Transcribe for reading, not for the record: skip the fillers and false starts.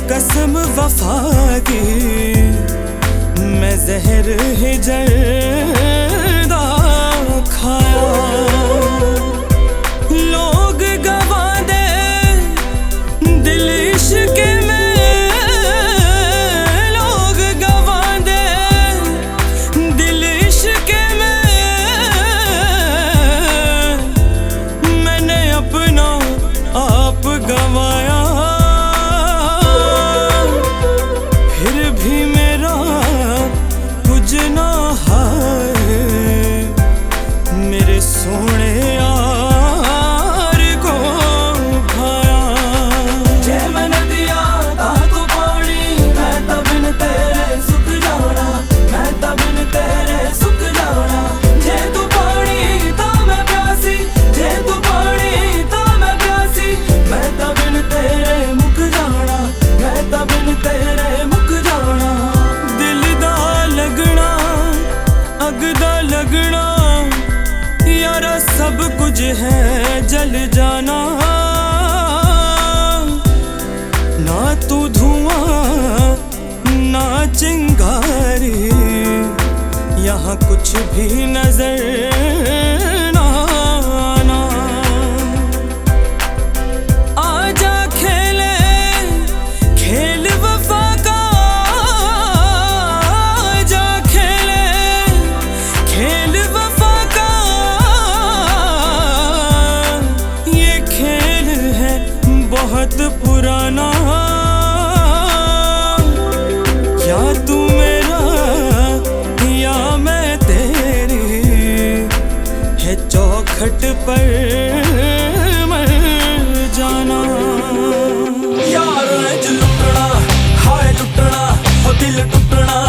कसम वफा की मैं जहर ही जर्दा खाया। लोग गवा दे दिल इश्क में, लोग गवा दे दिल इश्क में, मैंने अपना आप गवाया। फिर भी मेरा कुछ ना है मेरे सोने यार को भाया। जे मैंने दिया ता तू पानी, मैं ता बिन तेरे सुख जाना, मैं ता बिन तेरे सुख जाना। जे तू पानी ता मैं प्यासी, जे तू पानी ता मैं प्यासी, मैं ता बिन तेरे मुक जाना, मैं ता बिन तेरे मुक जाना। दिल दा लगना अग दा लगना यारा सब कुछ है जल जाना। ना तू धुआं ना चिंगारी, यहाँ कुछ भी नजर ना आना। आजा खेले खेल वफा का, आजा खेले खेल वफा का। ये खेल है बहुत पुराना। या तू मेरा या मैं तेरी, है चौखट पर मर जाना। यार लुटना हाय लुटना, हो दिल टुटना